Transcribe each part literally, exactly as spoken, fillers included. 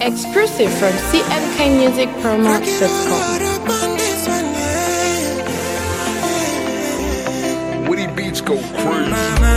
Exclusive from c m k music promo dot com. Woody Beats go crazy.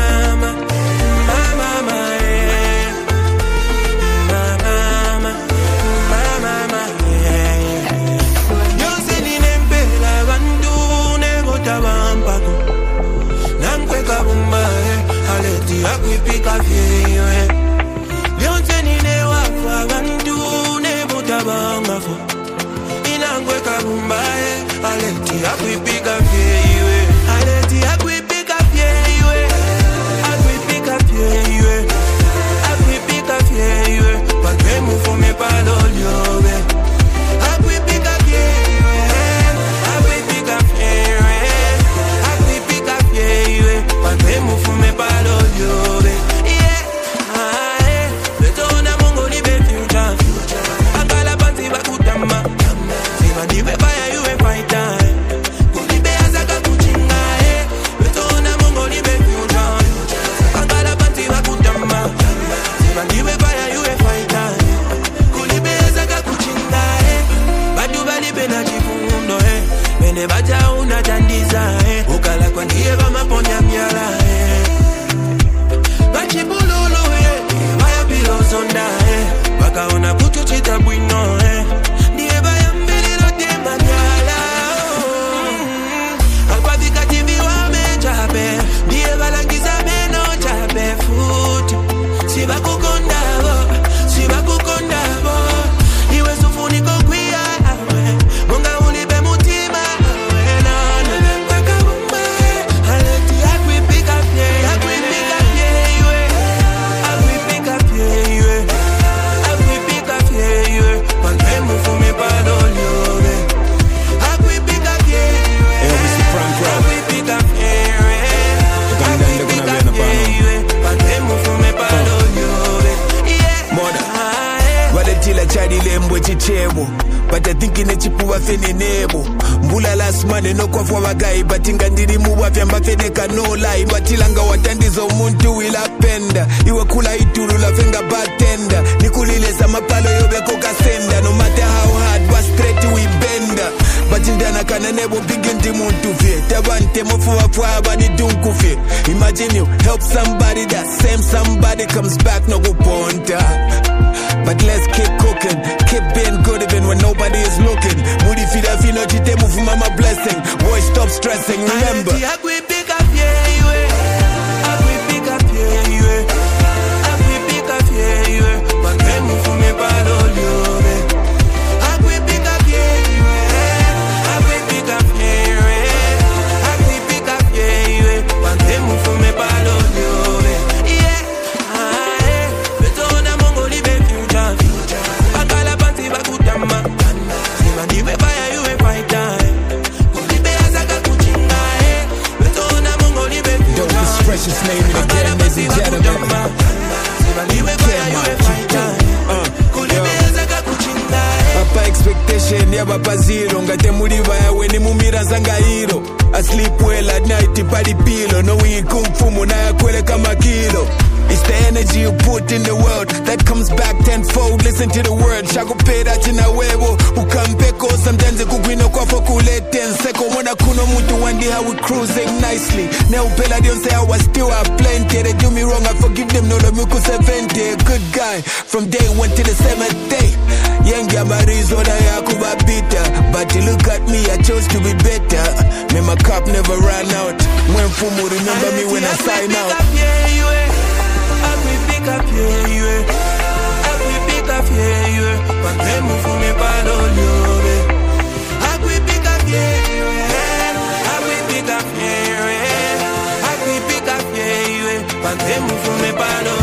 But I think in a chipuwa feni nebo Mbula last money no kwa fwa wagai Batinga ndiri muwa vyamba fedeka no lie Watilanga watandizo muntu wila penda Iwa kula ituru la fenga bartender Nikulile sa mapalo yobe koka senda No matter how hard was straight we benda Batindana kana nebo bigindi muntu fye Tabante mofuwa fwa abani dunku fye Imagine you help somebody that same somebody comes back no go ponta But let's keep cooking, keep being good even when nobody is looking. Moody feed a fino chite move mama blessing. Boy stop stressing, remember. I will pick up yeah you. I will pick up yeah you. I will pick up yeah you. But then move for me bad all you. I will pick up yeah you. I will pick up yeah you. I will pick up yeah you. But then move for me bad all you. Precious name it again, ladies and gentlemen. Papa expectation ya baba zero ngate muri baya weni mumira zanga hero. I sleep well at night party pillow. No we kung fu muna ya kwele kama kilo. It's the energy you put in the world that comes back tenfold. Listen to the word. Shago peda china webo. Ukampeko sometimes kukwino kwa fokule ten seko. Mwana kuno mutu one day how we cruising nicely. Now Bella don't say I was still have plenty. They do me wrong, I forgive them. No lo muku seventy. Good guy from day one to the seventh day. Yenga marizo na yakuba bitter. But you look at me, I chose to be better. May my cup never ran out. When Fumu remember me when I sign out. I will pick up yeah you. I will pick up yeah you. But then move for me bad all you. I will pick up yeah you. I will pick up yeah you. I will pick up yeah you. But then move for me bad all